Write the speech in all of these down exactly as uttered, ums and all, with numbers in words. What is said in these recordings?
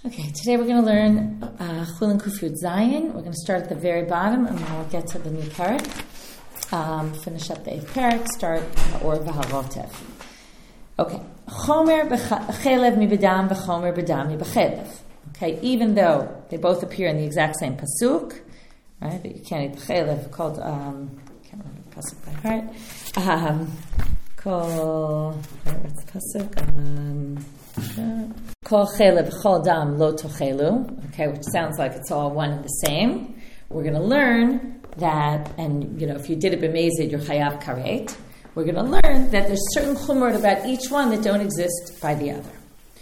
Okay, today we're going to learn uh, Chulin Kufyud Zayin. We're going to start at the very bottom and then we'll get to the new parak. Um, finish up the eighth parak, start or v'havotev. Okay, Chomer b'chelev mi b'dam v'chomer b'dam mi b'chelev. Okay, even though they both appear in the exact same pasuk, right? That you can't eat the chelev called um, I can't remember the pasuk by heart. Um, called what's the pasuk? Um, Kol chelev chol dam lo tochelu. Okay, which sounds like it's all one and the same. We're going to learn that, and you know, if you did it b'mezid, you're chayav karet. We're going to learn that there's certain chumrot about each one that don't exist by the other.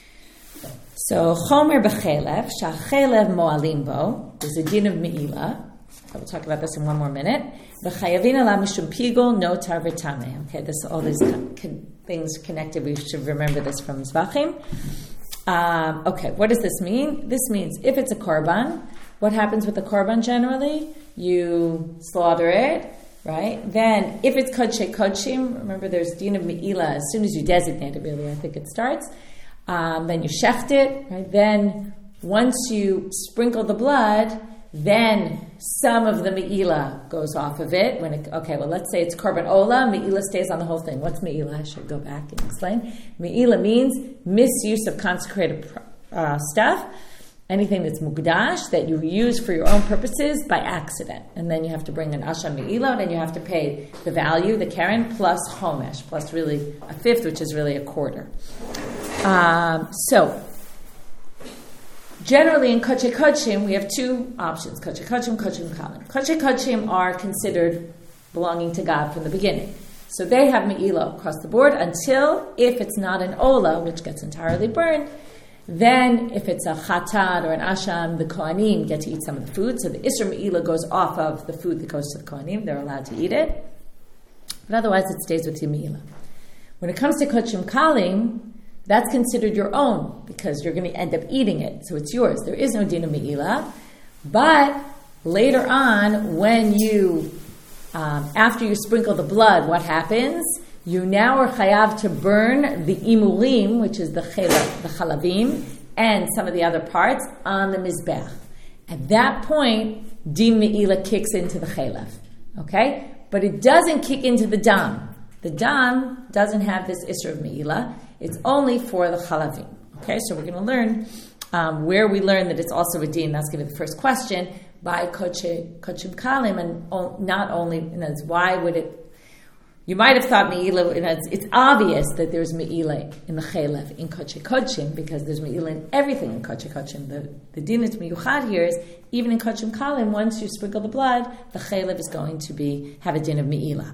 So chomer b'chelev, shachelev moalim bo. There's a din of meila. We'll talk about this in one more minute. V'chayavin ala mishum pigol notar v'tameh. Okay, this all these con- con- things connected. We should remember this from Zvachim. Um, okay, what does this mean? This means if it's a korban, what happens with the korban generally? You slaughter it, right? Then if it's kodshe kodshim, remember there's din of meila. As soon as you designate it, really, I think it starts. Um, then you shecht it, right? Then once you sprinkle the blood, then some of the me'ila goes off of it. When it, okay, well, let's say it's korban ola, me'ila stays on the whole thing. What's me'ila? I should go back and explain. Me'ila means misuse of consecrated uh, stuff, anything that's mukdash, that you use for your own purposes by accident. And then you have to bring an asha me'ila, and you have to pay the value, the keren, plus homesh, plus really a fifth, which is really a quarter. Um, so, generally, in Kodshe Kodshim, we have two options: Kodshe Kodshim, Kodshe Kalim. Kodshe Kodshim are considered belonging to God from the beginning, so they have meila across the board. Until, if it's not an ola, which gets entirely burned, then if it's a chatat or an asham, the kohanim get to eat some of the food. So the isra meila goes off of the food that goes to the kohanim; they're allowed to eat it. But otherwise, it stays with your meila. When it comes to Kodshim Kalim, that's considered your own because you're going to end up eating it. So it's yours. There is no din of me'ila. But later on, when you, um, after you sprinkle the blood, what happens? You now are chayav to burn the imurim, which is the chelav, the chalavim, and some of the other parts on the mizbech. At that point, din me'ila kicks into the chelav. Okay? But it doesn't kick into the dam. The dam doesn't have this isra of me'ila. It's only for the chalavim. Okay, so we're going to learn um, where we learn that it's also a din. That's going to be the first question by Kodshe Kodshim Kalim, and o- not only, you know, why would it? You might have thought meila. You know, it's, it's obvious that there's meila in the chelev in Kodshe Kodshim because there's meila in everything in Kodshe Kodshim. The the din that's miyuchad here is even in Kodshim Kalim. Once you sprinkle the blood, the chelev is going to be have a din of meila.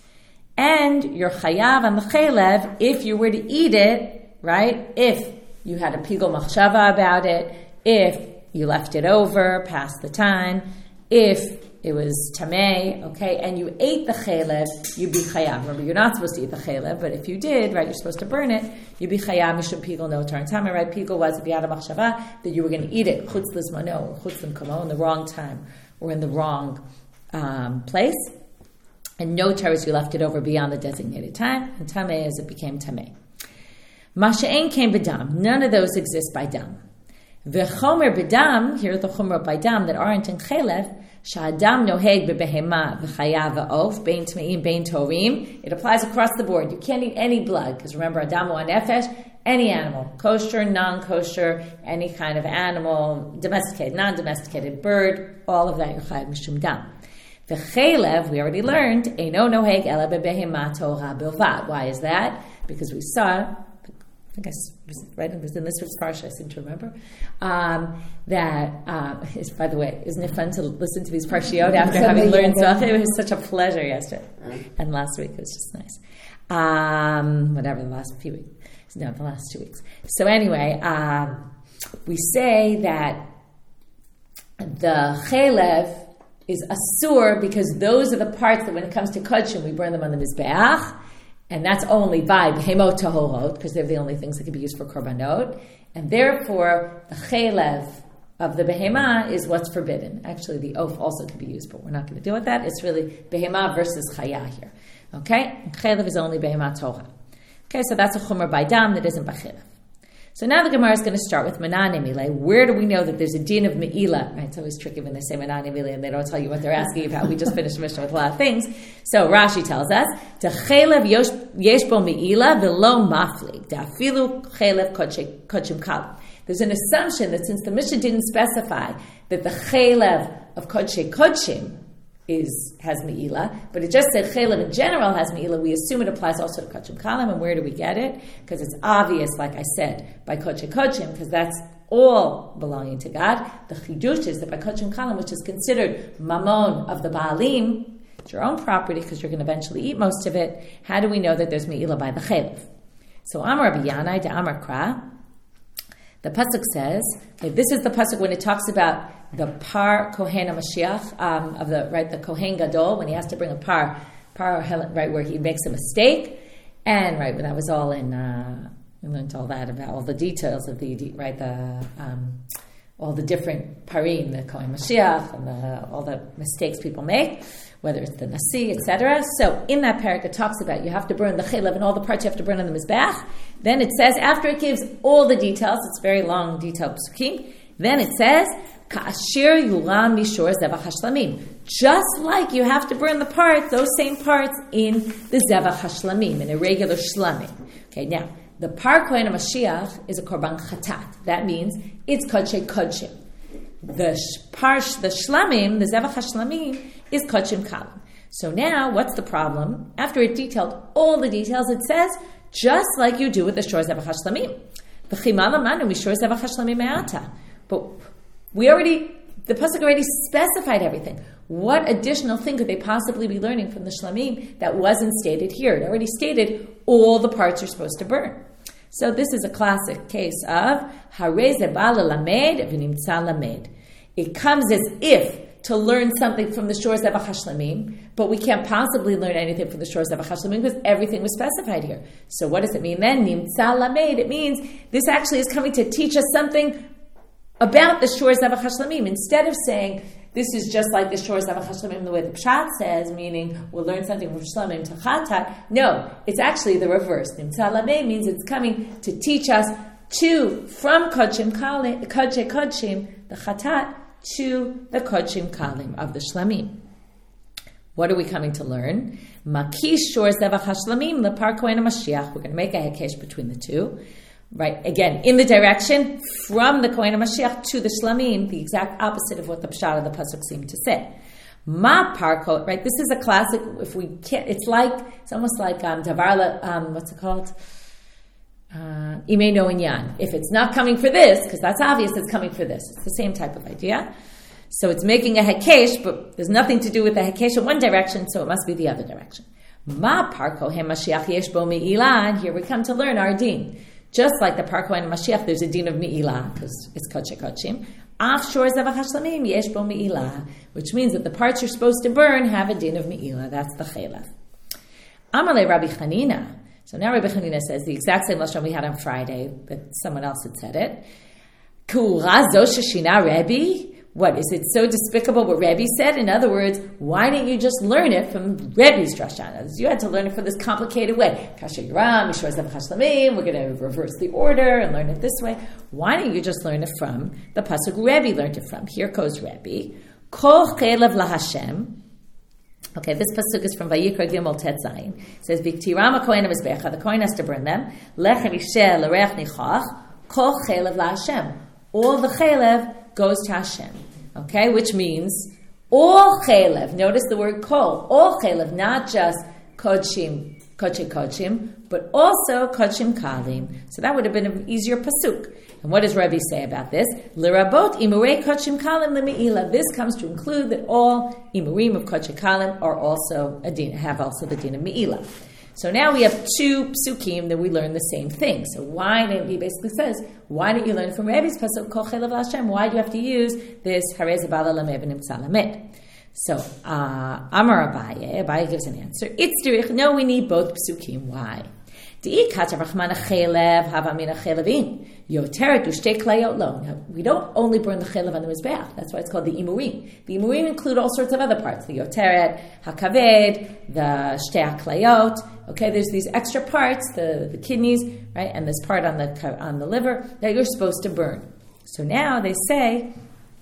And you're chayav on the chelev if you were to eat it, right? If you had a pigol machshava about it, if you left it over past the time, if it was tamei, okay, and you ate the chelev, you'd be chayav. Remember, you're not supposed to eat the chelev, but if you did, right, you're supposed to burn it, you'd be chayav mishum pigol notar and tamei, right? Pigol was if you had a machshava that you were going to eat it chutz lizmano or chutz l'mkamo in the wrong time or in the wrong um, place. And no teres, you left it over beyond the designated time. And tameh as it became tameh. Masha'en came b'dam. None of those exist by dam. V'chomer b'dam, here are the chomer by dam that aren't in chelev. Sha'adam noheg b'behema v'chayav v'of, bein tmeim, bein torim. It applies across the board. You can't eat any blood, because remember, Adam wa nefesh, any animal. Kosher, non-kosher, any kind of animal, domesticated, non-domesticated, bird, all of that, you're chayav mishum dam. The chelev, we already learned, eino noheg ela bebehema Torah bilvad. Why is that? Because we saw, I think I was right, it was in this week's parsha, I seem to remember, um, that, um, is, by the way, isn't it fun to listen to these parshiot after having learned Zvachim? It was such a pleasure yesterday. And last week it was just nice. Um, whatever, the last few weeks. No, the last two weeks. So anyway, um, we say that the chelev is asur because those are the parts that when it comes to kodshim, we burn them on the mizbeach, and that's only by behemot tahorot because they're the only things that can be used for korbanot, and therefore the chelev of the behema is what's forbidden. Actually, the oaf also can be used, but we're not going to deal with that. It's really behema versus chaya here. Okay, chelev is only behema Torah. Okay, so that's a chomer by dam that isn't by chelev. So now the Gemara is going to start with Manane Mile. Where do we know that there's a din of Me'ila? Right, it's always tricky when they say Manane Mile and they don't tell you what they're asking about. We just finished Mishnah with a lot of things. So Rashi tells us, Chelev yesh bo Me'ila v'lo maflig, da'afilu chelev kodshim kalim. There's an assumption that since the Mishnah didn't specify that the chelev of kodshei kodshim is has Me'ila, but it just said Chelev in general has Me'ila, we assume it applies also to Kodshim Kalim. And where do we get it? Because it's obvious, like I said, by Kodshei Kodshim, because that's all belonging to God. The Chidush is that by Kodshim Kalim, which is considered Mamon of the Baalim, it's your own property because you're going to eventually eat most of it. How do we know that there's Me'ila by the Chelev? So Amar Rabbi Yanai de Amar Kra, the pasuk says, okay, this is the pasuk when it talks about the par Kohen HaMashiach, um, of the right the Kohen Gadol, when he has to bring a par, par right where he makes a mistake, and right when that was all in, uh, we learned all that about all the details of the right the um, all the different parim, the Kohen Mashiach, and the, all the mistakes people make, whether it's the Nasi, et cetera. So in that parak, it talks about you have to burn the chelev and all the parts you have to burn on the mizbech. Then it says, after it gives all the details, it's very long, detailed psukim, then it says, Ka'ashir yuram mishor zevach hashlamim. Just like you have to burn the parts, those same parts in the zevach hashlamim, in a regular shlamim. Okay, now, the par Kohen HaMashiach is a korban chatat. That means it's kodshei kodshim. The par, the shlamim, the zevach hashlamim, is kodshim kalim. So now, what's the problem? After it detailed all the details, it says, just like you do with the shor zevach hashlamim. V'chimala manu mishor zevach hashlamim me'ata. But we already, the pasuk already specified everything. What additional thing could they possibly be learning from the shlamim that wasn't stated here? It already stated all the parts you're supposed to burn. So this is a classic case of harei ze ba lelamed v'nimtza lamed. It comes as if to learn something from the shor zevach hashlamim, but we can't possibly learn anything from the shor zevach hashlamim because everything was specified here. So what does it mean then? Nimtza lamed. It means this actually is coming to teach us something about the shor zevach hashlamim. Instead of saying this is just like the shor zevach hashlamim, the way the Pshat says, meaning we'll learn something from shlamim to chatat. No, it's actually the reverse. Nimtza lamed means it's coming to teach us to from kodshim kalim, kodshei kodshim, the chatat, to the kodshim kalim of the shlamim. What are we coming to learn? Makish shor zevach hashlamim lepar Kohen HaMashiach. We're going to make a hekesh between the two. Right, again, in the direction from the Kohen HaMashiach to the shlamim, the exact opposite of what the pshat of the pasuk seemed to say. Ma parko, right? This is a classic. If we can't, it's like it's almost like um, davar. Um, what's it called? Imei no inyan. If it's not coming for this, because that's obvious, it's coming for this. It's the same type of idea. So it's making a hekesh, but there's nothing to do with the hekesh in one direction, so it must be the other direction. Ma parko hem Mashiach yesh bo me'ilah, and here we come to learn our din. Just like the par Kohen HaMashiach, there's a din of me'ilah, because it's kodshei kodshim. Af shor zevach hashlamim yesh bo me'ilah, which means that the parts you're supposed to burn have a din of me'ilah. That's the chelev. Amalei Rabbi Chanina. So now Rabbi Chanina says the exact same lashon we had on Friday, but someone else had said it. K'ura zo sheshina Rebbe? What, is it so despicable what Rebbe said? In other words, why didn't you just learn it from Rebbe's drasha? You had to learn it from this complicated way. Kasher Yiram, Mishor Zevach Hashlamim, we're going to reverse the order and learn it this way. Why didn't you just learn it from the pasuk Rebbe learned it from? Here goes Rebbe. Kol chelev laHashem. Okay, this pasuk is from Vayikra Gimel Tet Zayin. It says, B'ktiram HaKohen HaMizbecha, the Kohen has to burn them. Lech Risheh L'Reach Nichach, Kol chelev laHashem. All the chelev goes to Hashem, okay? Which means all chelev. Notice the word kol. All chelev, not just kodshim, kodshei kodshim, but also kodshim kalim. So that would have been an easier pasuk. And what does Rebbe say about this? L'rabot imurei kodshim kalim lemeila. This comes to include that all imurim of kodshei kalim are also a din, have also the din of meila. So now we have two psukim that we learn the same thing. So why didn't he basically says, why didn't you learn from Rebbe's pasuk kol chelev laHashem? Why do you have to use this harei ze ba lelamed v'nimtza lamed? So uh, Amar Abaye, Abaye gives an answer. It's derech. No, we need both psukim. Why? Now, we don't only burn the chelev on the mizbeach. That's why it's called the imurim. The imurim include all sorts of other parts: the yoteret, hakaved, the shtei klayot. Okay, there's these extra parts, the, the kidneys, right, and this part on the on the liver that you're supposed to burn. So now they say,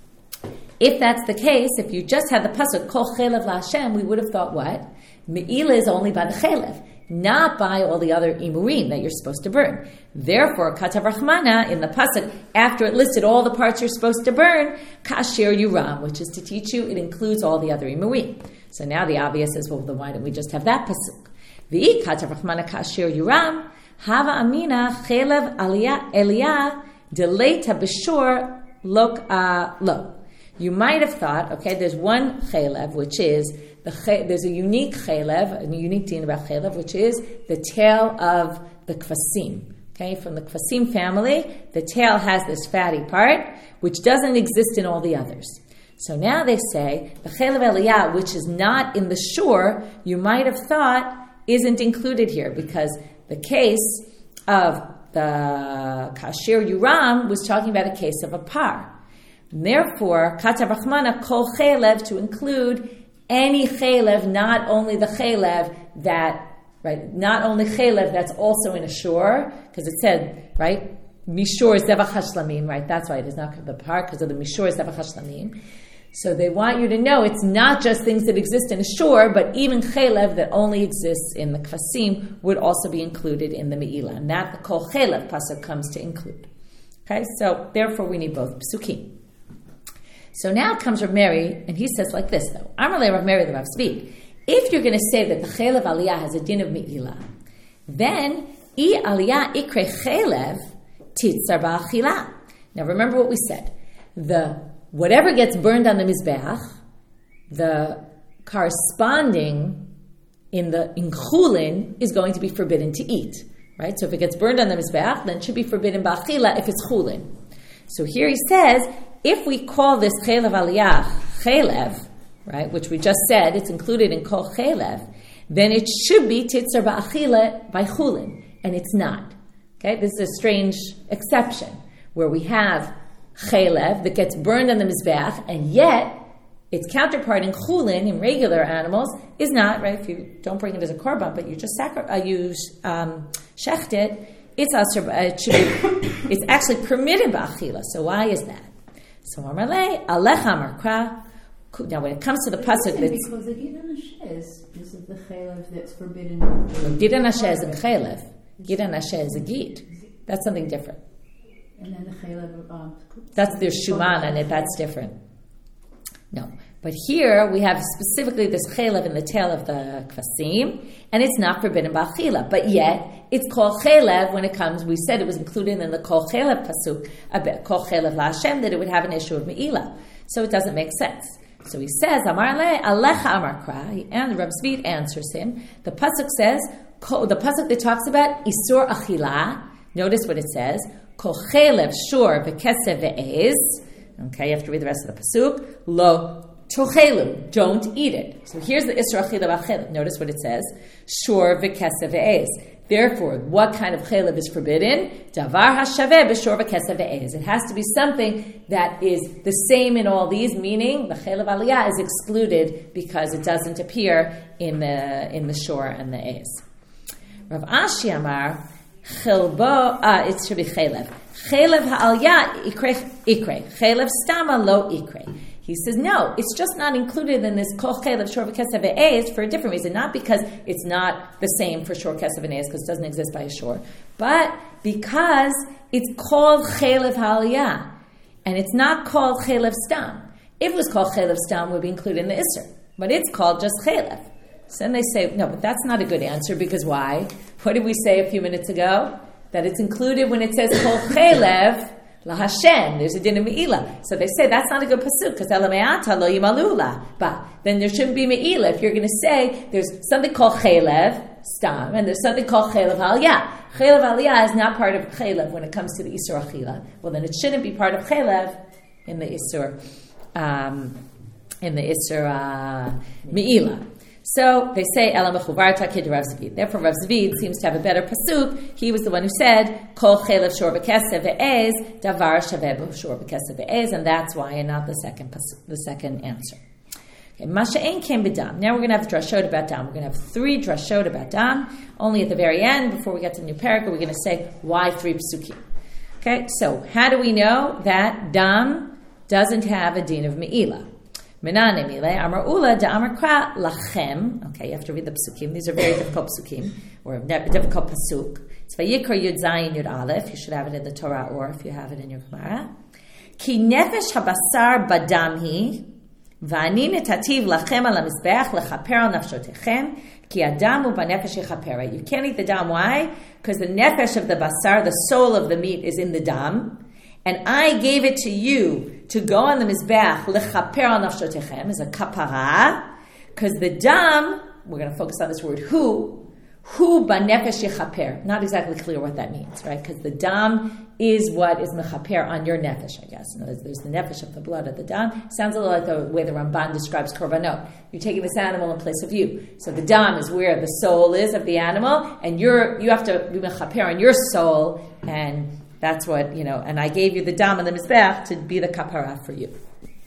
if that's the case, if you just had the pasuk kol chelev laHashem, we would have thought what? Me'ila is only by the chelev, not by all the other imurim that you're supposed to burn. Therefore, Katav Rachmana, in the pasuk, after it listed all the parts you're supposed to burn, Kasher Yuram, which is to teach you it includes all the other imurim. So now the obvious is, well, then why don't we just have that pasuk? V'i Katav Rachmana Kasher Yuram, Hava Amina Chelev Aliyah Eliyah Deleta B'Shor Lok Lo. You might have thought, okay, there's one chelev, which is, the there's a unique chelev, a unique deen about chelev, which is the tail of the kvasim. Okay, from the kvasim family, the tail has this fatty part, which doesn't exist in all the others. So now they say, the chelev eliyah, which is not in the shore, you might have thought isn't included here, because the case of the kasher yuram was talking about a case of a par. And therefore, Katav Rachmana kol chelev, to include any chelev, not only the chelev that, right, not only chelev that's also in a shore, because it said, right, mishor zevach hashlamim, right, that's why it is not the par, because of the mishor zevach hashlamim. So they want you to know it's not just things that exist in a shore, but even chelev that only exists in the kvasim would also be included in the me'ilah. And that the kol chelev pasuk comes to include. Okay, so therefore we need both psukim. So now comes Rav Meri, and he says like this, though. Amarle Rav Meri the Rav Tzvi. If you're going to say that the chelev aliyah has a din of me'ilah, then I aliyah ikre chelev titzar ba'achila. Now remember what we said. The whatever gets burned on the mizbeach, the corresponding in the in chulin is going to be forbidden to eat. Right? So if it gets burned on the mizbeach, then it should be forbidden ba'achila if it's chulin. So here he says, if we call this chelev aliyah chelev, right, which we just said, it's included in kol chelev, then it should be titzar ba'achila by chulin, and it's not. Okay, this is a strange exception, where we have chelev that gets burned on the mizbeach, and yet its counterpart in chulin, in regular animals, is not, right, if you don't bring it as a korban, but you just sacri- uh, you um, shecht it, it's, asur, uh, it should be, it's actually permitted ba'achila. So why is that? So Amarle, Alecha Amarkra. Now when it comes to the pasuk, that's because the Gid Anasheh is the chelev that's forbidden. Gid Anasheh is a chelev. Gid Anasheh is a gid. That's something different. And then the chelev. Um, that's their shuman, and it, that's different. No, but here we have specifically this chelev in the tail of the kvasim, and it's not forbidden ba'achila. But yet it's called chelev when it comes. We said it was included in the kol chelev pasuk, kol chelev laHashem, that it would have an issue of me'ilah. So it doesn't make sense. So he says, Amar le alecha amar kra, and Reb Tzvi answers him. The pasuk says, the pasuk that talks about isur achila. Notice what it says: kol chelev shur v'kesev ve'ez. Okay, you have to read the rest of the pasuk. Lo tochelu, don't eat it. So here's the isur achila b'chelev. Notice what it says: shur v'kesev ve'ez. Therefore, what kind of chelev is forbidden? Davar hashaveh b'shor v'kesev ve'ez. It has to be something that is the same in all these, meaning the chelev aliyah is excluded because it doesn't appear in the in the shor and the ez. Rav Ashi Amar, chelbo, ah, it should be chelev. Chelev ha'aliyah ikre, ikre. Chelev stama lo ikre. He says, no, it's just not included in this kol chelev shor v'kesev ve'ez for a different reason. Not because it's not the same for shor kesev and ez, because it doesn't exist by a shor, but because it's called chelev ha'aliyah, and it's not called chelev stam. If it was called chelev stam, it would be included in the isser, but it's called just chelev. So then they say, no, but that's not a good answer, because why? What did we say a few minutes ago? That it's included when it says kol chelev laHashem, there's a din of me'ilah. So they say that's not a good pasuk, because ela me'ata lo yimalula. But then there shouldn't be me'ilah. If you're going to say there's something called chelev stam, and there's something called chelev aliyah. Chelev aliyah is not part of chelev when it comes to the isur achila. Well, then it shouldn't be part of chelev in the isur, um, in the isur uh, me'ilah. So they say, Ela mechuvarta kid Rav Zvid. Therefore, Rav Zvid seems to have a better pasuk. He was the one who said, Kol chelev shor b'kesef ve'ez, davar shaveh shor b'kesef ve'ez, and that's why, and not the second pasuk, the second answer. Okay, Masha'en came b'dam. Now we're going to have drashot about dam. We're going to have three drashot about dam. Only at the very end, before we get to the new parak, we're going to say why three pasukim. Okay, so how do we know that dam doesn't have a din of me'ilah? Menane mile, Amar Ula, da Amar Kra, Lachem. Okay, you have to read the pasukim. These are very difficult pasukim, or a difficult pasuk. It's Vayikra Yud Zayin Yud Aleph. You should have it in the Torah, or if you have it in your Gemara. Ki nefesh habasar badamhi, va'ani netativ lachem al hamizbeach lechaper al nafshotechem, ki adamu b'nefesh yechaper. You can't eat the dam. Why? Because the nefesh of the basar, the soul of the meat, is in the dam. And I gave it to you to go on the mizbeach lechaper al nafshotechem, as a kapara, because the dam, we're going to focus on this word hu, hu b'nefesh yechaper. Not exactly clear what that means, right? Because the dam is what is mechaper on your nefesh, I guess. In other words, there's the nefesh of the blood of the dam. Sounds a little like the way the Ramban describes korbanot. You're taking this animal in place of you. So the dam is where the soul is of the animal, and you're you have to be mechaper on your soul, and that's what, you know, and I gave you the dam and the mizbech to be the kapara for you.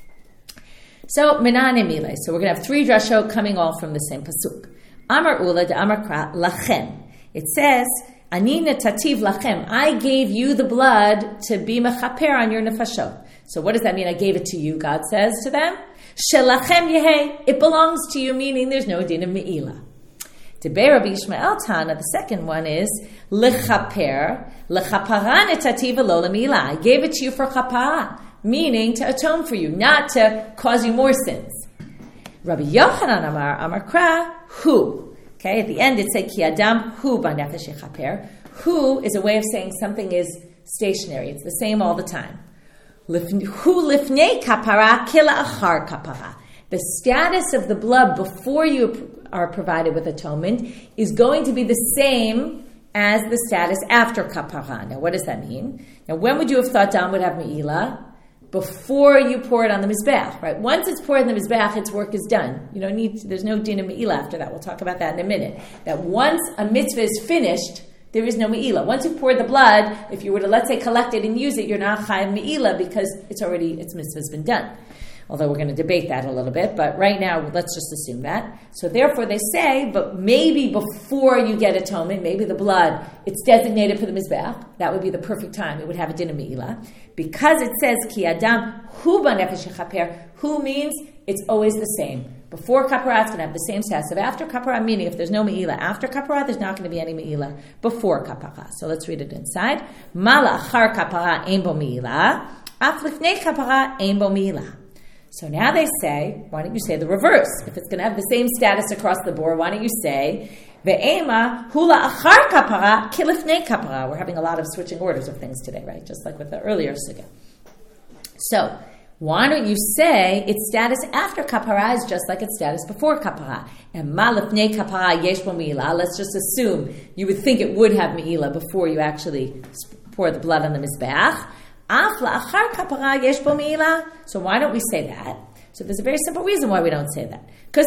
So, menane mile. So we're going to have three drashot coming all from the same pasuk. Amar Ula de Amar Kra lachem. It says, Ani netativ lachem. I gave you the blood to be mechaper on your nefashot. So what does that mean? I gave it to you, God says to them. Shelachem yehei. It belongs to you, meaning there's no din of me'ilah. Debei Rabbi Yishmael Tana, the second one is lechaper, lechapara netativ lo lemilah. I gave it to you for chapara, meaning to atone for you, not to cause you more sins. Rabbi Yochanan Amar Amar Kra hu. Okay, at the end it said ki adam hu b'nefesh yechaper. Hu is a way of saying something is stationary. It's the same all the time. Hu lifnei kapara kila achar kapara. The status of the blood before you are provided with atonement is going to be the same as the status after kapara. Now, what does that mean? Now, when would you have thought dam would have me'ilah? Before you pour it on the mizbeach, right? Once it's poured on the mizbeach, its work is done. You don't need. To, there's no din of me'ilah after that. We'll talk about that in a minute. That once a mitzvah is finished, there is no me'ilah. Once you've poured the blood, if you were to, let's say, collect it and use it, you're not chayav me'ilah because it's already, its mitzvah's been done. Although we're going to debate that a little bit, but right now, let's just assume that. So therefore they say, but maybe before you get atonement, maybe the blood, it's designated for the mizbeach. That would be the perfect time. It would have a din of me'ilah. Because it says, ki adam hu b'nefesh yechaper, hu means it's always the same. Before kapara, it's going to have the same status of after kapara, meaning if there's no me'ilah after kapara, there's not going to be any me'ilah before kapara. So let's read it inside. Mala achar kapara ein bo me'ilah, af lifnei kapara ein bo me'ilah. So now they say, why don't you say the reverse? If it's going to have the same status across the board, why don't you say, ve'ema hula achar kapara kilifnei kapara. We're having a lot of switching orders of things today, right? Just like with the earlier sugya. So, why don't you say its status after kapara is just like its status before kapara? And ma lifnei kapara yesh bo me'ilah. Let's just assume you would think it would have me'ilah before you actually pour the blood on the mizbeach. So why don't we say that? So there's a very simple reason why we don't say that. Because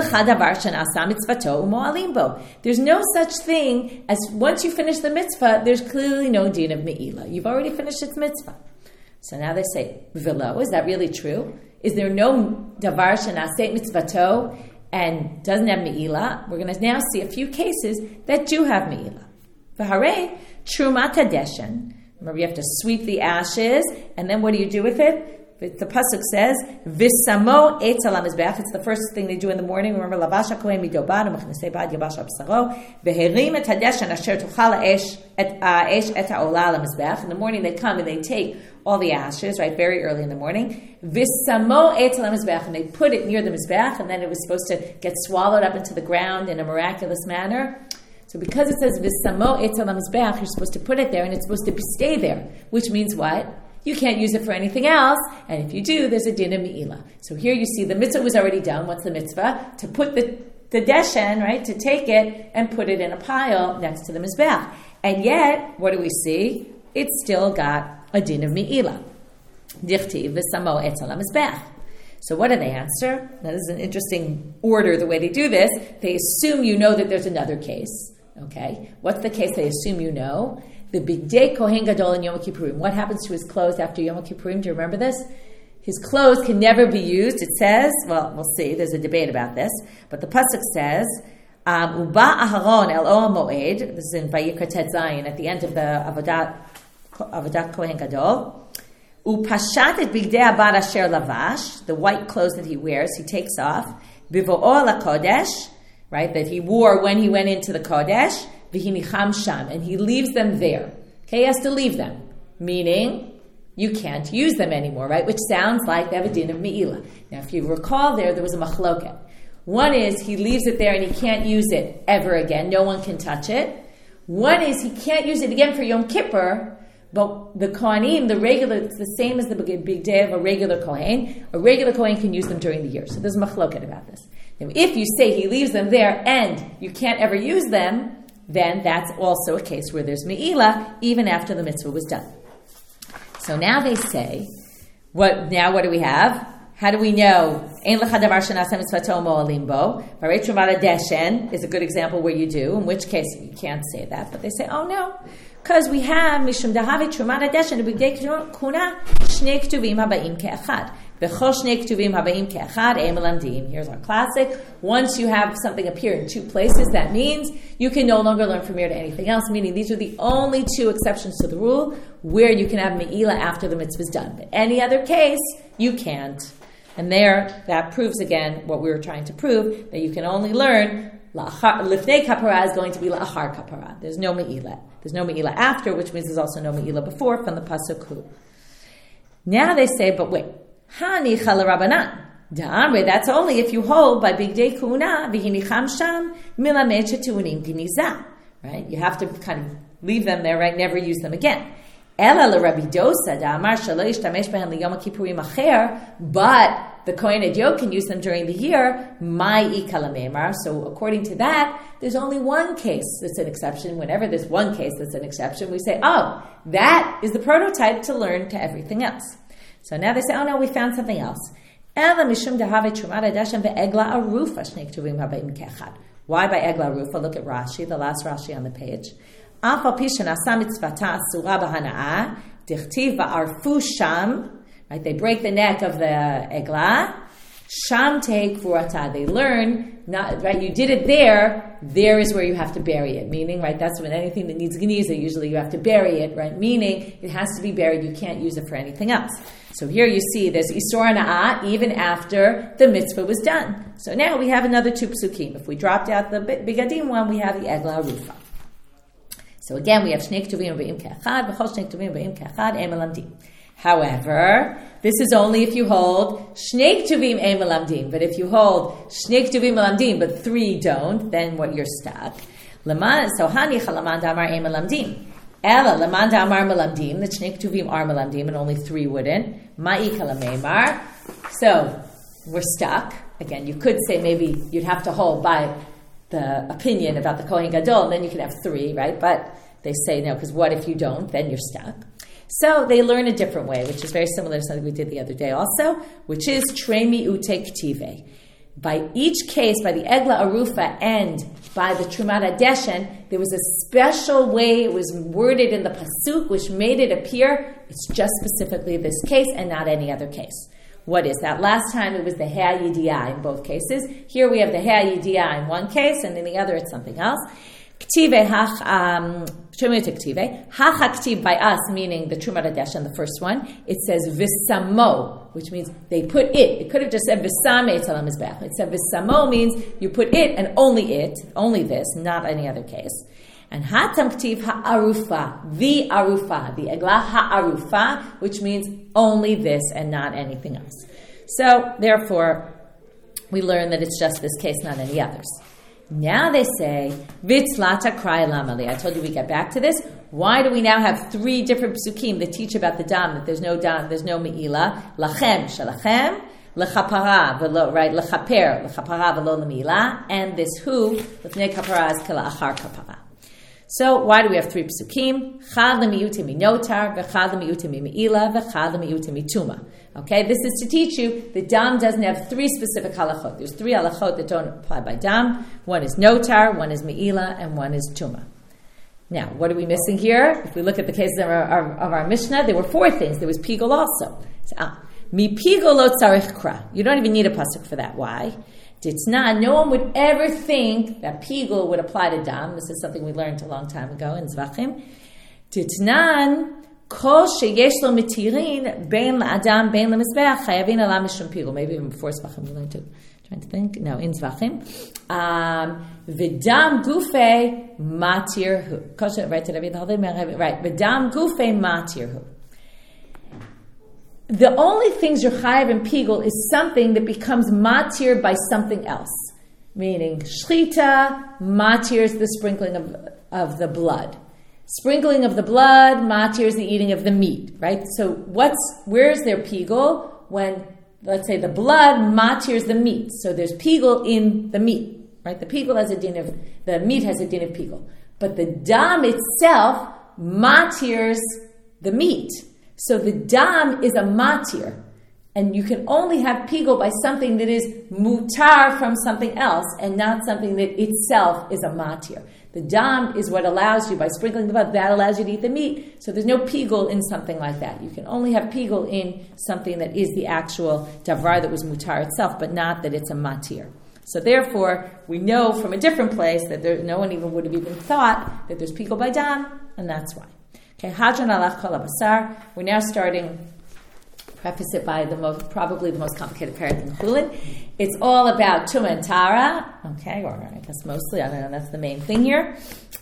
there's no such thing as once you finish the mitzvah, there's clearly no din of me'ilah. You've already finished its mitzvah. So now they say, V'lo, is that really true? Is there no davar shenaset mitzvato and doesn't have me'ilah? We're going to now see a few cases that do have me'ilah. V'harei trumat hadeshen. Remember, you have to sweep the ashes, and then what do you do with it? The pasuk says, "V'samo etz al hamizbeach." It's the first thing they do in the morning. Remember, lavasha kohen midobad u'mechnasei bad yabash absaro v'herim et hadeshen asher tuchal ha'esh et ha'esh et ha'olah al hamizbeach. In the morning, they come and they take all the ashes, right, very early in the morning. V'samo etz al hamizbeach, and they put it near the mizbeach, and then it was supposed to get swallowed up into the ground in a miraculous manner. So because it says v'samo etz al hamizbeach, you're supposed to put it there, and it's supposed to stay there, which means what? You can't use it for anything else, and if you do, there's a din of me'ilah. So here you see the mitzvah was already done. What's the mitzvah? To put the, the deshen, right, to take it and put it in a pile next to the mizbeach. And yet, what do we see? It's still got a din of me'ilah. Dichtiv v'samo etz al hamizbeach. So what do they answer? That is an interesting order, the way they do this. They assume you know that there's another case. Okay? What's the case they assume you know? The Bigdei Kohen Gadol in Yom Kippurim. What happens to his clothes after Yom Kippurim? Do you remember this? His clothes can never be used. It says, well, we'll see. There's a debate about this. But the pasuk says, um, Uba Aharon El Oel Moed. This is in Vayikra Tet Zayin, at the end of the Avodat, Avodat Kohen Gadol. Upashat et bigdei abad asher lavash, the white clothes that he wears, he takes off. Bivo'o lakodesh, right, that he wore when he went into the kodesh. V'hinicham sham, and he leaves them there. Okay, he has to leave them, meaning you can't use them anymore, right? Which sounds like they have a din of me'ilah. Now, if you recall, there there was a machloket. One is he leaves it there and he can't use it ever again. No one can touch it. One is he can't use it again for Yom Kippur. But the Kohanim, the regular, it's the same as the big day of a regular Kohen. A regular Kohen can use them during the year. So there's machloket about this. Now, if you say he leaves them there and you can't ever use them, then that's also a case where there's me'ilah, even after the mitzvah was done. So now they say, what? Now what do we have? How do we know? Ein lecha davar shenaseh mitzvato mo'alim bo. Barei trumata deshen is a good example where you do, in which case you can't say that. But they say, oh no. Because we have mishum dahavi trumata deshen b'bigdei kuna shnei ktuvim habaim ke'achad. V'chol shnei ktuvim habaim ke'achad ein melamdim. Here's our classic. Once you have something appear in two places, that means you can no longer learn from here to anything else, meaning these are the only two exceptions to the rule where you can have me'ilah after the mitzvah is done. But any other case, you can't. And there, that proves again what we were trying to prove, that you can only learn lifnei kapara is going to be la'achar kapara. There's no me'ilah. There's no me'ilah after, which means there's also no me'ilah before from the pasuk hu. Now they say, but wait, hani chala rabbanan. Da'amre, that's only if you hold by bigdei kuna v'hinicham sham milamed shetunim gniza. Right? You have to kind of leave them there, right? Never use them again. Ela l'Rabbi Dosa da'amar shelo yishtamesh b'hem liyom kippurim acher, but the Kohen Hedyot can use them during the year. Mai ikalamemar. So according to that, there's only one case that's an exception. Whenever there's one case that's an exception, we say, oh, that is the prototype to learn to everything else. So now they say, oh no, we found something else. Ela mishum dehave trumata deshen ve'egla arufa shnei ktuvim habaim ke'achad. Why by egla arufa? Look at Rashi, the last Rashi on the page. Af al pi shenasa mitzvata asura b'hana'ah dichtiv va'arfu sham. Right, they break the neck of the eglah. Sham teik furata. They learn, not right. You did it there. There is where you have to bury it. Meaning, right? That's when anything that needs geniza, usually you have to bury it. Right? Meaning, it has to be buried. You can't use it for anything else. So here you see there's isur hana'ah even after the mitzvah was done. So now we have another two psukim. If we dropped out the bigadim one, we have the eglah arufa. So again, we have shnei ktuvim v'im ke'achad v'chol shnei ktuvim v'im ke'achad ein melamdim. However, this is only if you hold shnei ktuvim ein melamdim. But if you hold shnei ktuvim melamdim, but three don't, then what you're stuck. Leman so hani chalaman damar ein melamdim. Ela leman damar melamdim. The shnei ktuvim are melamdim, and only three wouldn't. Ma'i kalamemar. So we're stuck. Again, you could say maybe you'd have to hold by the opinion about the Kohen Gadol, and then you could have three, right? But they say no, because what if you don't? Then you're stuck. So they learn a different way, which is very similar to something we did the other day also, which is Tremi Ute Ktive. By each case, by the Egla Arufa and by the Trumata Deshen, there was a special way it was worded in the Pasuk, which made it appear it's just specifically this case and not any other case. What is that? Last time it was the Hea Yidiyah in both cases. Here we have the Hea Yidiyah in one case, and in the other it's something else. Ktive hach, um, Ktive. Hach haktiv by us, meaning the Trumat HaDeshen, the first one, it says Visamo, which means they put it. It could have just said Visame Etzel HaMizbech. It said Visamo means you put it and only it, only this, not any other case. And Hatam Ktiv Ha'arufa, the Arufa, the Eglah Ha'arufa, which means only this and not anything else. So, therefore, we learn that it's just this case, not any others. Now they say, Vitzlata Krai Lamali. I told you we get back to this. Why do we now have three different psukim that teach about the dam, that there's no dam, there's no me'ilah? Lachem, shalachem, lechapara, velo, right, lechaper, lechapara, velo lem'ilah, and this who, lefnei kapara is kala achar kapara. So why do we have three psukim? Chad l'miyutim minotar, v'chad l'miyutim mi'ila, v'chad l'miyutim mituma. Okay, this is to teach you that dam doesn't have three specific halachot. There's three halachot that don't apply by dam. One is notar, one is mi'ila, and one is tuma. Now, what are we missing here? If we look at the cases of our, our, of our Mishnah, there were four things. There was pigul also. So, ah, mi pigul lo tzarich kra. You don't even need a pasuk for that. Why? Ditna, no one would ever think that pigul would apply to dam. This is something we learned a long time ago in Zvachim. Ditnan, kol sheyesh lo mitirin, bein la'adam, bein la'mizbeach, chayavin ala mishum pigul. Maybe even before Zvachim we learned it. Trying to think. No, in Zvachim. Um, V'dam gufe matir hu. Kosher, right? Did I read the whole thing? Right. V'dam gufe matir hu. The only things you're chayav in pigul is something that becomes matir by something else. Meaning, shchita, matir is the sprinkling of, of the blood. Sprinkling of the blood, matir is the eating of the meat, right? So what's, where's their pigul? When, let's say, the blood matir is the meat. So there's pigul in the meat, right? The pigul has a din of, the meat has a din of pigul. But the dam itself matirs the meat. So the dam is a matir, and you can only have pigul by something that is mutar from something else, and not something that itself is a matir. The dam is what allows you, by sprinkling the blood, that allows you to eat the meat. So there's no pigul in something like that. You can only have pigul in something that is the actual davar that was mutar itself, but not that it's a matir. So therefore, we know from a different place that there, no one even would have even thought that there's pigul by dam, and that's why. Okay, Hadran alach kol abasar. We're now starting, preface it by the most, probably the most complicated parak in Chulin. It's all about Tuma and Tara. Okay, or I guess mostly, I don't know, that's the main thing here.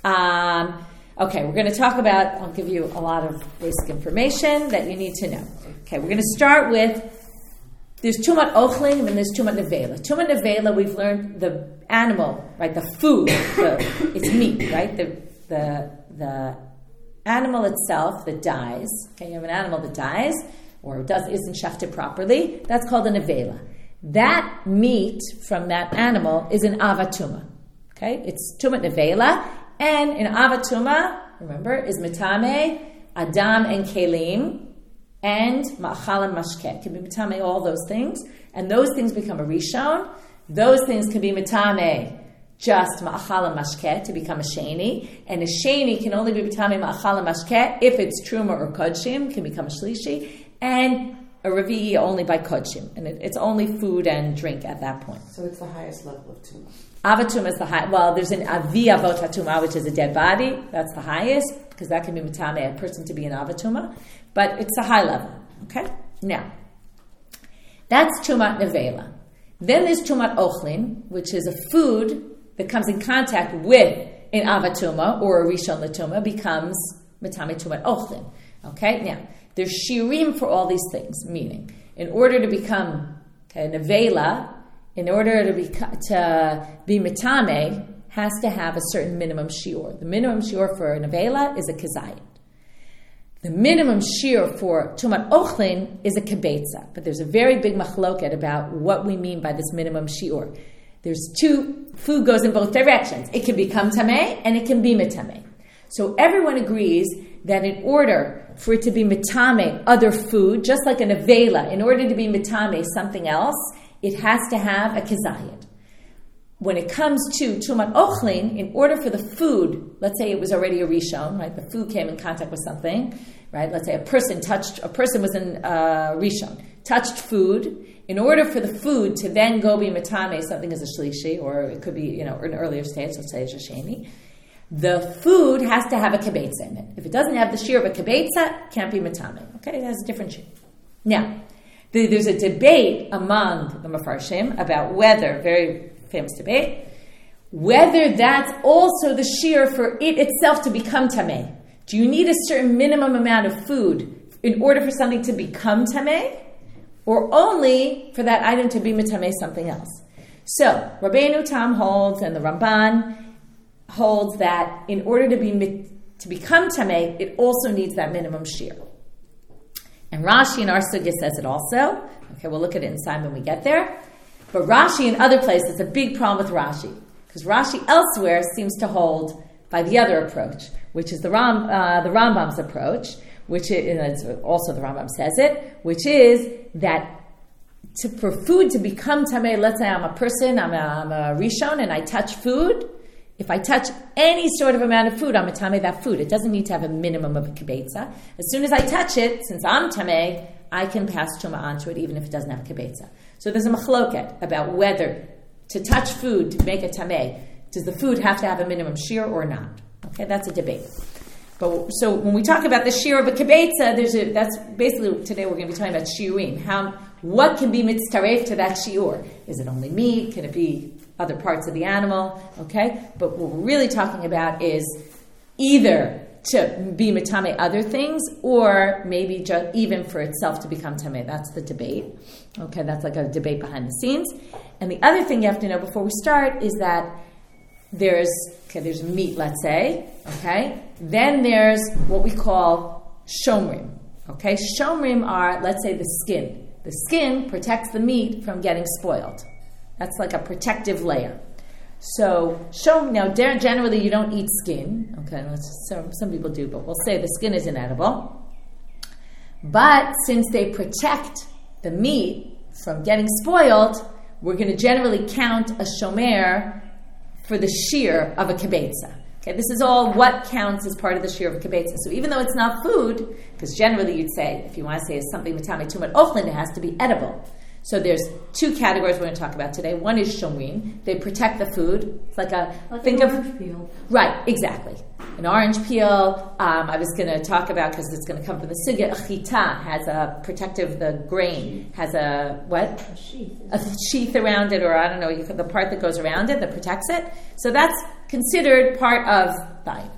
Um, okay, we're going to talk about, I'll give you a lot of basic information that you need to know. Okay, we're going to start with, there's Tumat Ochlin and then there's Tumat Nevela. Tumat Nevela, we've learned the animal, right, the food, the, it's meat, right, the, the, the, animal itself that dies, okay, you have an animal that dies, or does isn't shechted properly, that's called a nevela. That meat from that animal is an avatuma. Okay, it's tumat nevela, and in avatuma, remember, is mitame, adam and kelim, and ma'achal and mashket. Can be mitame all those things, and those things become a rishon. Those things can be mitame just ma'achal and mashket to become a sheni, and a sheni can only be mitame ma'achal and mashket if it's truma or kodshim, can become a shlishi, and a revi'i only by kodshim, and it, it's only food and drink at that point. So it's the highest level of tuma. Avatuma is the high. Well, there's an avi avot hatuma, which is a dead body. That's the highest because that can be mitame a person to be an avatuma, but it's a high level. Okay, now that's tumat nevela. Then there's tumat ochlin, which is a food that comes in contact with an avatuma or a rishon latuma becomes mitame tumat ochlin. Okay, now there's shirim for all these things, meaning in order to become okay, nevela, in order to be to be mitame, has to have a certain minimum shiur. The minimum shiur for a nevela is a kazayit. The minimum shiur for tumat ochlin is a kibetza, but there's a very big machloket about what we mean by this minimum shiur. There's two, food goes in both directions. It can become tameh and it can be mitame. So everyone agrees that in order for it to be mitame other food, just like a nevela, in order to be mitame something else, it has to have a kazayid. When it comes to tumat ochlin, in order for the food, let's say it was already a rishon, right? The food came in contact with something, right? Let's say a person touched, a person was in uh, rishon, touched food. In order for the food to then go be mitame, something as a shlishi, or it could be, you know, an earlier stage, let's say a sheni, the food has to have a kibetza in it. If it doesn't have the shear of a kibetza, it can't be mitame. Okay, it has a different shear. Now, the, there's a debate among the Mefarshim about whether, very famous debate, whether that's also the shear for it itself to become tameh. Do you need a certain minimum amount of food in order for something to become tameh? Or only for that item to be mitame something else. So, Rabbeinu Tam holds, and the Ramban holds that in order to be mit, to become tameh, it also needs that minimum shear. And Rashi in our sugya says it also. Okay, we'll look at it inside when we get there. But Rashi in other places, it's a big problem with Rashi, because Rashi elsewhere seems to hold by the other approach, which is the Ram, uh, the Rambam's approach, which is, and it's also the Rambam says it, which is that to, for food to become tamei, let's say I'm a person, I'm a, I'm a Rishon, and I touch food. If I touch any sort of amount of food, I'm a tamei that food. It doesn't need to have a minimum of a kibetza. As soon as I touch it, since I'm tamei, I can pass truma onto it, even if it doesn't have a kibetza. So there's a machloket about whether to touch food to make a tamei, does the food have to have a minimum shear or not? Okay, that's a debate. But so when we talk about the shear of a kibetza, there's a, that's basically today we're going to be talking about shiurim. How what can be mitzaref to that shiur? Is it only meat? Can it be other parts of the animal? Okay, but what we're really talking about is either to be mitame other things, or maybe just even for itself to become tameh. That's the debate. Okay, that's like a debate behind the scenes. And the other thing you have to know before we start is that there's okay, there's meat, let's say. Okay, then there's what we call shomrim. Okay, shomrim are, let's say, the skin. The skin protects the meat from getting spoiled. That's like a protective layer. So, shom, now generally you don't eat skin. Okay, let's, some, some people do, but we'll say the skin is inedible. But since they protect the meat from getting spoiled, we're going to generally count a shomer for the shear of a kibetza. Okay, this is all what counts as part of the shear of a kibetza. So even though it's not food, because generally you'd say, if you want to say it's something mitame tumat ochlin, it has to be edible. So there's two categories we're going to talk about today. One is shomrim. They protect the food. It's like a like think an of orange peel. Right, exactly. An orange peel. Um, I was going to talk about because it's going to come from the sugya. A chita has a protective. The grain has a what? A sheath. A sheath around it, or I don't know, you, the part that goes around it that protects it. So that's considered part of the item.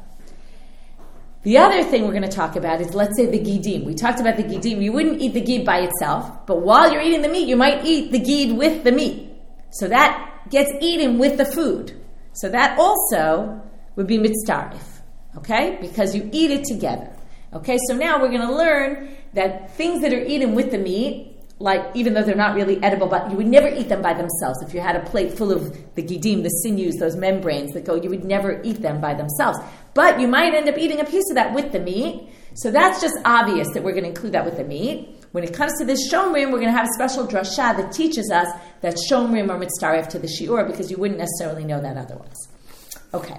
The other thing we're going to talk about is, let's say, the gidim. We talked about the gidim. You wouldn't eat the gid by itself, but while you're eating the meat, you might eat the gid with the meat. So that gets eaten with the food. So that also would be mitzaref, okay? Because you eat it together. Okay, so now we're going to learn that things that are eaten with the meat, like even though they're not really edible, but you would never eat them by themselves. If you had a plate full of the gidim, the sinews, those membranes that go, you would never eat them by themselves. But you might end up eating a piece of that with the meat. So that's just obvious that we're going to include that with the meat. When it comes to this shomrim, we're going to have a special drasha that teaches us that shomrim are mitzaref to the shiur, because you wouldn't necessarily know that otherwise. Okay.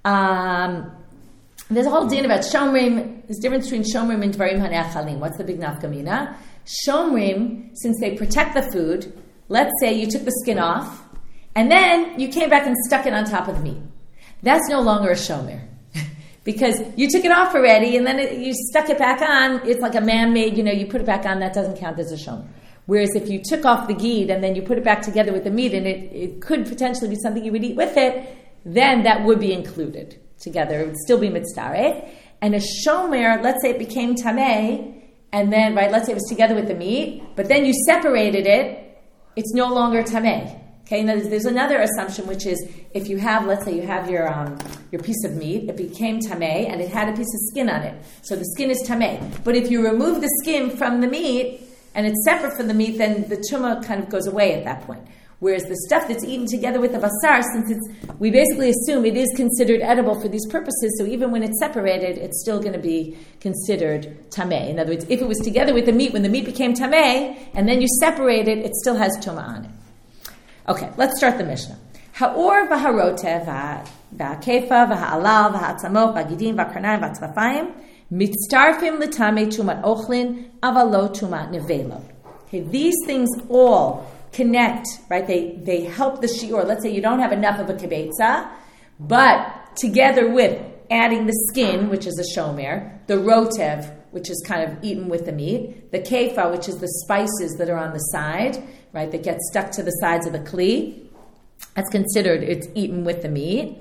Um, there's a whole din about shomrim. There's a difference between shomrim and dvarim hanechalim. What's the big nafkamina? Shomrim, since they protect the food, let's say you took the skin off, and then you came back and stuck it on top of the meat. That's no longer a shomer. Because you took it off already, and then it, you stuck it back on. It's like a man-made, you know, you put it back on, that doesn't count as a shomer. Whereas if you took off the gid and then you put it back together with the meat, and it, it could potentially be something you would eat with it, then that would be included together. It would still be mitzaref. And a shomer, let's say it became tameh, and then, right, let's say it was together with the meat, but then you separated it, it's no longer tameh. Okay, now there's another assumption, which is if you have, let's say you have your um, your piece of meat, it became tameh, and it had a piece of skin on it. So the skin is tameh. But if you remove the skin from the meat, and it's separate from the meat, then the tumah kind of goes away at that point. Whereas the stuff that's eaten together with the basar, since it's, we basically assume it is considered edible for these purposes, so even when it's separated, it's still going to be considered tameh. In other words, if it was together with the meat, when the meat became tameh, and then you separate it, it still has tumah on it. Okay, let's start the Mishnah. Ha'or v'harotev v'ha'kefa v'ha'alal v'ha'atzamot v'gidim v'karnayim v'atzlafayim mitztarfim l'tamei tumat ochlin avalo tumat nevelo. Okay, these things all connect, right? They they help the shiur. Let's say you don't have enough of a kibetza, but together with adding the skin, which is a shomer, the rotev, which is kind of eaten with the meat, the kefa, which is the spices that are on the side, right, that get stuck to the sides of the kli, that's considered, it's eaten with the meat.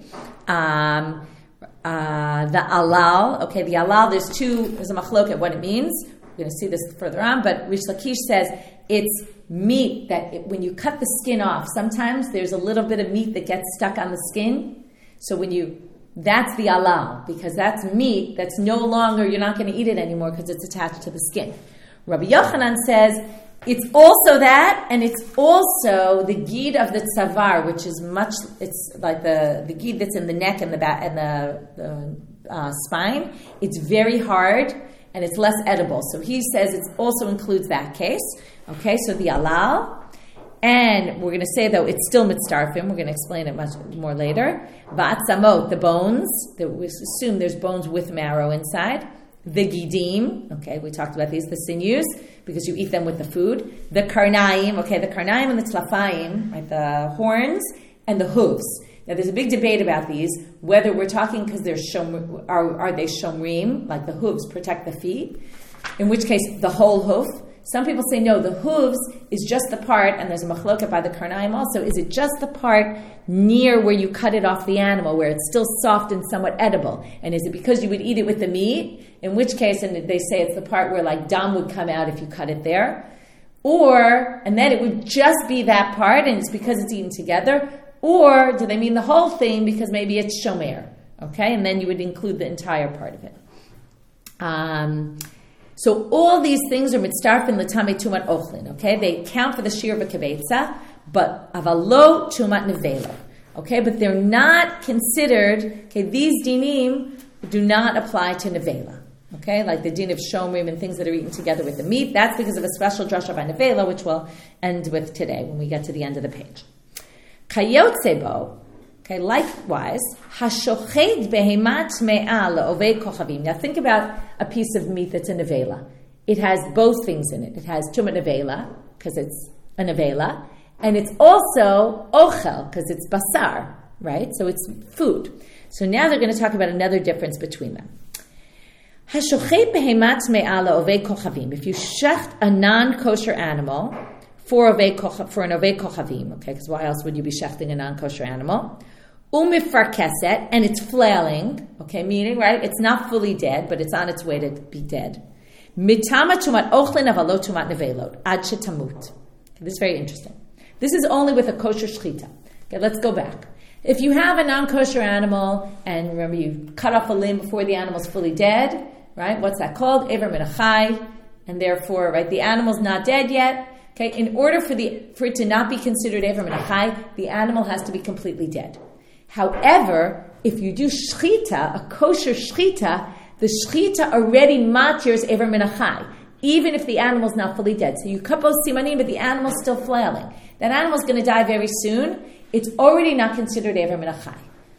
Um, uh, the alal, okay, the alal, there's two, there's a machlok at what it means. We're going to see this further on, but Rish Lakish says it's meat that it, when you cut the skin off, sometimes there's a little bit of meat that gets stuck on the skin. So when you, that's the alal, because that's meat that's no longer, you're not going to eat it anymore because it's attached to the skin. Rabbi Yochanan says It's also that, and it's also the gid of the tzavar, which is much. It's like the the gid that's in the neck and the back and the, the uh, spine. It's very hard and it's less edible. So he says it also includes that case. Okay, so the alal, and we're going to say though it's still mitzarfim. We're going to explain it much more later. Va'atzamot, the bones. The, we assume there's bones with marrow inside. The gidim, okay, we talked about these, the sinews, because you eat them with the food. The karnaim, okay, the karnaim and the tlafayim, right, the horns, and the hooves. Now, there's a big debate about these, whether we're talking because they're shom, are, are they shomrim, like the hooves protect the feet, in which case the whole hoof. Some people say, no, the hooves is just the part, and there's a machloket by the karnaim also, is it just the part near where you cut it off the animal, where it's still soft and somewhat edible? And is it because you would eat it with the meat? In which case, and they say it's the part where like dam would come out if you cut it there. Or, and then it would just be that part, and it's because it's eaten together. Or, do they mean the whole thing because maybe it's shomer? Okay, and then you would include the entire part of it. Um... So all these things are mitzarfin l'tamei tumat ochlin, okay? They count for the shir of a kibetza, but avalo tumat nevela, okay? But they're not considered, okay, these dinim do not apply to nevela, okay? Like the din of shomrim and things that are eaten together with the meat. That's because of a special drasha by nevela, which we'll end with today when we get to the end of the page. Kayotzebo, okay, likewise, hashochet behemat me'ah le'ovei kochavim. Now think about a piece of meat that's a nevela. It has both things in it. It has tumat nevela, because it's a nevela, and it's also ochel, because it's basar, right? So it's food. So now they're going to talk about another difference between them. Hashochet behemat me'ah le'ovei kochavim. If you shecht a non-kosher animal for, for an ovei kochavim, okay, because why else would you be shechting a non-kosher animal? Umifarkeset, and it's flailing, okay, meaning, right, it's not fully dead, but it's on its way to be dead. Mitama tumat ochlin avalo tumat nevelot, ad shetamut. This is very interesting. This is only with a kosher shchita. Okay, let's go back. If you have a non-kosher animal, and remember you cut off a limb before the animal's fully dead, right, what's that called? Ever min achai, and therefore, right, the animal's not dead yet. Okay, in order for the for it to not be considered ever min achai, the animal has to be completely dead. However, if you do shchita, a kosher shchita, the shchita already matirs ever min achai, even if the animal's not fully dead. So you cut both simanim, but the animal's still flailing. That animal's going to die very soon. It's already not considered ever min achai.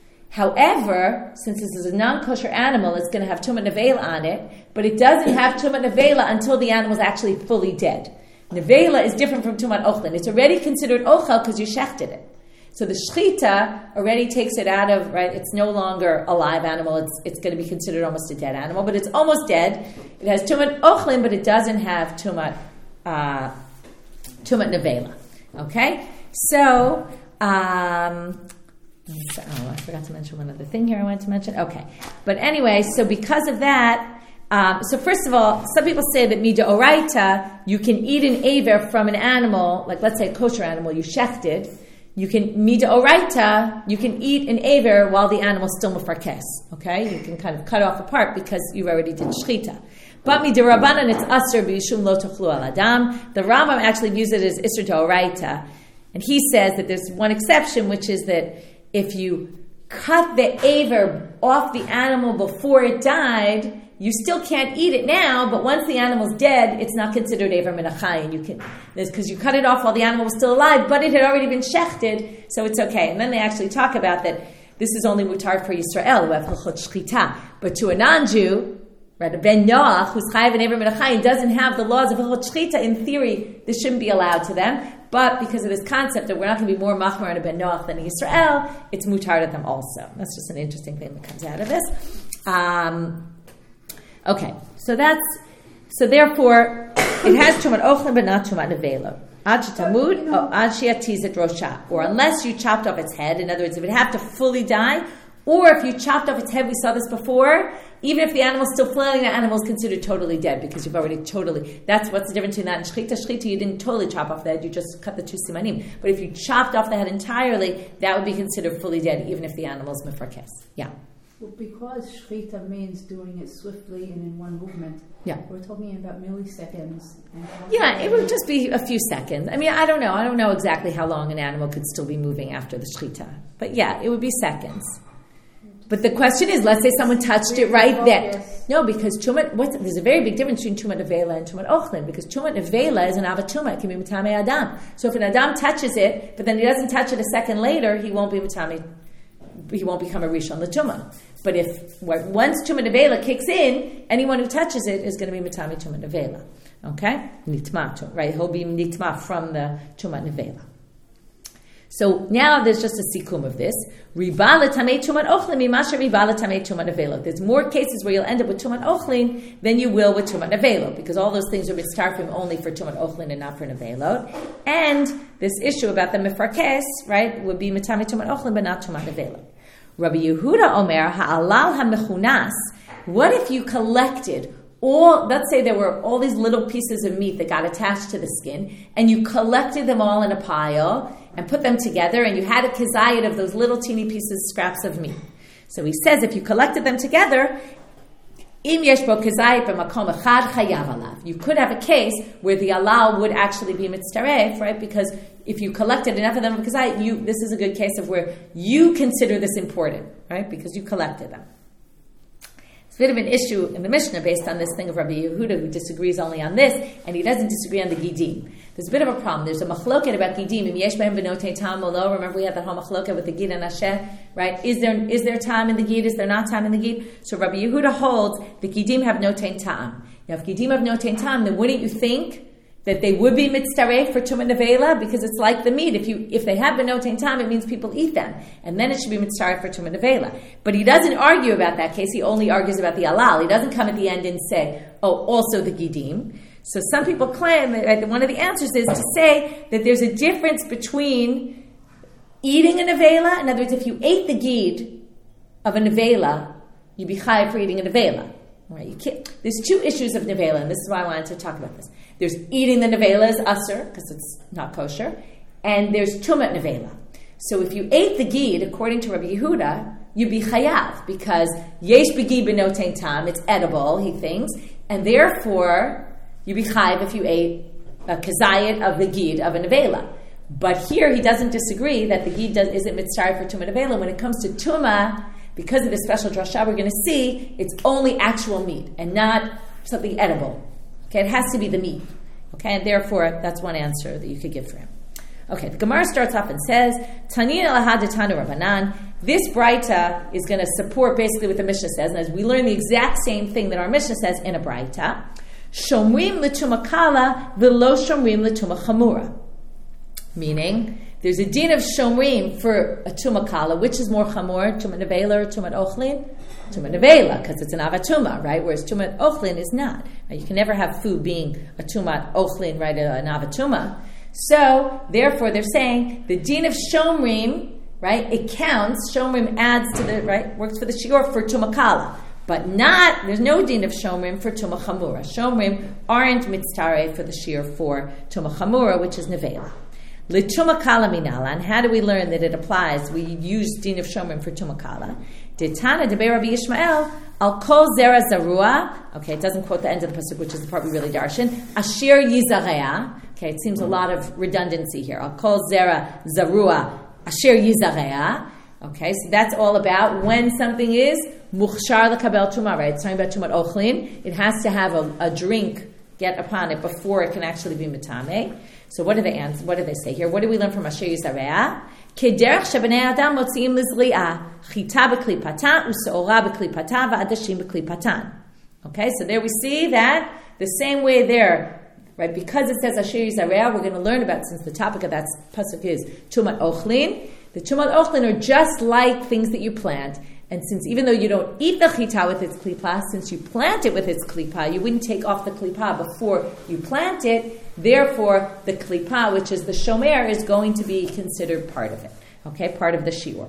However, since this is a non-kosher animal, it's going to have tumat nevela on it, but it doesn't have tumat nevela until the animal's actually fully dead. Nevela is different from tumat ochlin. It's already considered ochel because you shechted it. So the shchita already takes it out of, right, it's no longer a live animal, it's it's going to be considered almost a dead animal, but it's almost dead. It has tumat ochlin, but it doesn't have tumat uh, tumat nevela. Okay? So, um, oh, I forgot to mention one other thing here I wanted to mention. Okay. But anyway, so because of that, um, so first of all, some people say that midoraita, you can eat an aver from an animal, like let's say a kosher animal, you shechted. You can, midoraita, you can eat an aver while the animal's still mefarkes. Okay? You can kind of cut off a part because you already did shchita. But midirabanan, it's asr b'yishum lo tochlu al adam. The Rambam actually views it as isser doraita. And he says that there's one exception, which is that if you cut the aver off the animal before it died, you still can't eat it now, but once the animal's dead, it's not considered aver min achai, and you can, because you cut it off while the animal was still alive, but it had already been shechted, so it's okay. And then they actually talk about that this is only mutar for Yisrael, who have hilchot shchita, but to a non-Jew, right, a ben Noach, who's chayav and aver min achai, and doesn't have the laws of hilchot shchita, in theory, this shouldn't be allowed to them, but because of this concept that we're not going to be more machmir on a ben Noach than a Yisrael, it's mutar to them also. That's just an interesting thing that comes out of this. Um... Okay, so that's, so therefore, it has tumat ochlin, but not tumat nevela. Ad shetamud, or ad she'atizet rosha, or unless you chopped off its head. In other words, if it had to fully die, or if you chopped off its head, we saw this before, even if the animal's still flailing, the animal's considered totally dead, because you've already totally, that's what's the difference between that and shchita. Shchita, you didn't totally chop off the head, you just cut the two simanim. But if you chopped off the head entirely, that would be considered fully dead, even if the animal's mefarkes. Yeah. Well, because shchita means doing it swiftly and in one movement, yeah. we're talking about milliseconds. And yeah, it would just be a few seconds. I mean, I don't know. I don't know exactly how long an animal could still be moving after the shchita. But yeah, it would be seconds. But the question is, let's say someone touched it right there. No, because tumat, what's, there's a very big difference between tumat nevela and tumat ochlin, because tumat nevela is an avatuma, it can be mitame adam. So if an adam touches it, but then he doesn't touch it a second later, he won't be mitame, he won't become a rishon l'tuma. But if once tumat nevela kicks in, anyone who touches it is going to be mitame tumat nevela. Okay? Nitma, right? He'll be nitma from the tumat nevela. So now there's just a sikum of this. There's more cases where you'll end up with tumat ochlin than you will with tumat nevelot, because all those things are mitzarfim only for tumat ochlin and not for nevelot. And this issue about the mefarkes, right, would be mitame tumat ochlin but not tumat nevelot. Rabbi Yehuda Omer ha'alal ha'mechunas. What if you collected all, let's say there were all these little pieces of meat that got attached to the skin, and you collected them all in a pile and put them together, and you had a kizayit of those little teeny pieces, scraps of meat. So he says if you collected them together, im yesh bo kizayit b'makom echad chayav alav. You could have a case where the alal would actually be mitzaref, right? Because if you collected enough of them of kizayit, you, this is a good case of where you consider this important, right? Because you collected them. It's a bit of an issue in the Mishnah based on this thing of Rabbi Yehuda, who disagrees only on this, and he doesn't disagree on the gidim. There's a bit of a problem. There's a machloket about gidim. Im yesh behem b'notei tam or lo. Remember we had that whole machloket with the gid and asher, right? Is there is there time in the gid? Is there not time in the gid? So Rabbi Yehuda holds the gidim have notein tam. Now if gidim have notein tam, then wouldn't you think that they would be mitzaref for tumat nevela, because it's like the meat. If you if they have benotein tam, it means people eat them, and then it should be mitzaref for tumat nevela. But he doesn't argue about that case. He only argues about the alal. He doesn't come at the end and say, "Oh, also the gidim." So some people claim that one of the answers is to say that there's a difference between eating a nevela. In other words, if you ate the gid of a nevela, you'd be chayav for eating a nevela. Right? You can't. There's two issues of nevela, and this is why I wanted to talk about this. There's eating the nevela is asur, because it's not kosher, and there's tumat nevela. So if you ate the gid, according to Rabbi Yehuda, you'd be chayav, because yesh b'gid b'notein tam, it's edible, he thinks, and therefore you'd be chayav if you ate a kazayit of the gid of a nevela. But here he doesn't disagree that the gid does, isn't mitzaref for tumat nevela. When it comes to tumah, because of the special drasha we're going to see, it's only actual meat and not something edible. Okay, it has to be the meat. Okay, and therefore that's one answer that you could give for him. Okay, the Gemara starts off and says, Tanin elahad tanu Rabbanan. This Braita is going to support basically what the Mishnah says, and as we learn the exact same thing that our Mishnah says in a Braita, Shomrim l'tuma kala v'lo shomrim l'tuma chamura. Meaning, there's a din of shomrim for a tuma kala, which is more chamor, tumat nevela or tumat ochlin? Tumat nevela, because it's an avatuma, right? Whereas tumat ochlin is not. Right? You can never have food being a tumat ochlin, right, an avatuma. So, therefore, they're saying the din of shomrim, right, it counts, shomrim adds to the, right, works for the shiur for tuma kala. But not, there's no din of shomrim for tuma chamura. Shomrim aren't mitztareh for the shiur for tuma chamura, which is nevela. L'tuma kala minalan. How do we learn that it applies? We use din of shomrim for tuma kala. Ditana debei Rabbi Yishmael al kol zera zarua. Okay, it doesn't quote the end of the pasuk, which is the part we really darshan. Asher yizarea. Okay, it seems a lot of redundancy here. Al kol zera zarua. Asher yizarea. Okay, so that's all about when something is muchshar lekabel tuma. Right, it's talking about tumat ochlin. It has to have a, a drink get upon it before it can actually be mitame. So what do they answer? What do they say here? What do we learn from Asher Yizarea? Kederach shebenei adam motziim lizri'ah chita b'klipatan u'se'ora b'klipatan v'adashim b'klipatan. Okay, so there we see that the same way there, right? Because it says Asher Yizarea, we're going to learn about, since the topic of that pasuk is tumat ochlin. The tumat ochlin are just like things that you plant. And since even though you don't eat the chita with its klipa, since you plant it with its klipa, you wouldn't take off the klipa before you plant it. Therefore, the klipa, which is the shomer, is going to be considered part of it. Okay, part of the shiur.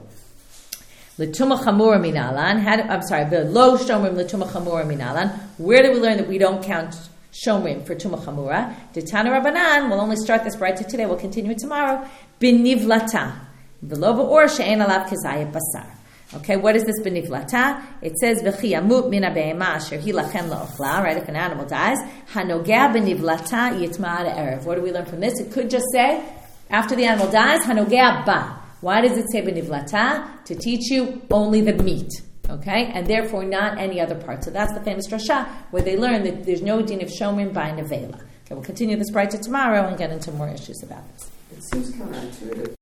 L'tuma chamura minalan. I'm sorry, the lo shomrim l'tuma chamura minalan. Where do we learn that we don't count shomrim for tuma chamura? Ditana Rabbanan. We'll only start this right today. We'll continue it tomorrow. Binivlata. V'lo ba'or she'en alav kazayat basar. Okay, what is this benivlata? It says v'chi yamut min ha'be'ema asher hi lachem la'ochla. Right, if an animal dies, hanogea benivlata yitma erev. What do we learn from this? It could just say after the animal dies, hanogea ba. Why does it say benivlata? To teach you only the meat. Okay, and therefore not any other part. So that's the famous drasha where they learn that there's no din of shomin by nevela. Okay, we'll continue this brighter tomorrow and get into more issues about this. It seems counterintuitive.